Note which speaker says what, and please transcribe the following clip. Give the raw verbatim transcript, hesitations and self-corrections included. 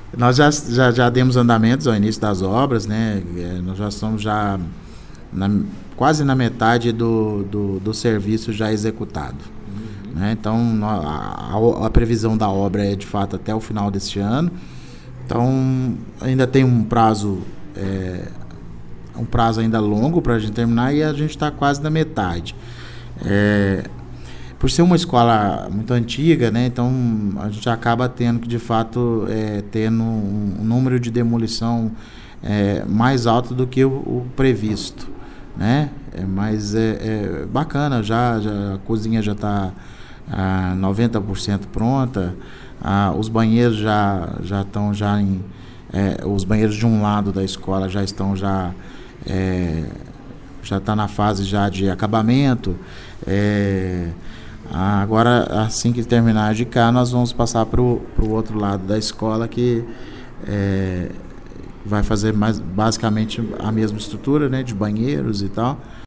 Speaker 1: Nós já, já, já demos andamentos ao início das obras, né? É, nós já estamos já na, quase na metade do, do, do serviço já executado. Uhum. Né? Então, a, a, a previsão da obra é de fato até o final deste ano. Então, ainda tem um prazo, é, um prazo ainda longo para a gente terminar e a gente está quase na metade. É, por ser uma escola muito antiga, né, então a gente acaba tendo que, de fato, é, tendo um, um número de demolição é, mais alto do que o, o previsto, né? É, mas é, é bacana, já, já, a cozinha já está a noventa por cento pronta, a, os banheiros já já estão já em é, os banheiros de um lado da escola já estão já é, já está na fase já de acabamento. É, agora, assim que terminar de cá, nós vamos passar para o outro lado da escola, que é, vai fazer mais, basicamente a mesma estrutura, né, de banheiros e tal.